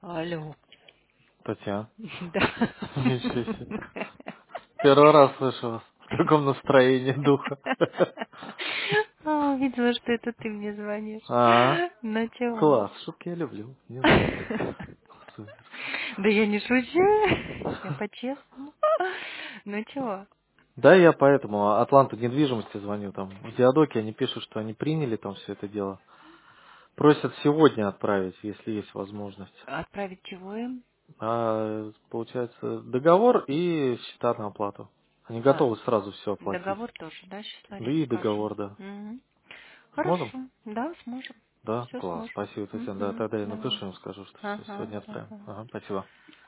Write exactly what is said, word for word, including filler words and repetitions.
Алло. Татьяна. Да. Ничего себе. Первый раз слышу вас. В каком настроении духа. А, видела, что это ты мне звонишь. А, Ну чего? класс. Шутки я люблю. Не знаю. Супер. Да я не шучу. Я по-честному. Ну чего? Да, я поэтому Атланту недвижимости звоню. Там в Диадоке они пишут, что они приняли там все это дело. Просят сегодня отправить, если есть возможность. Отправить чего им? А, получается, договор и счета на оплату. Они А, готовы сразу все оплатить. договор тоже, да, сейчас Да Ларисе и скажу. договор, да. Мгм. Сможем? Хорошо. Да, сможем. Да, Все класс. сможем. Спасибо, Татьяна. Да, Мгм. тогда я Давай. напишу им, скажу, что все Ага, сегодня отправим. ага. Ага, спасибо.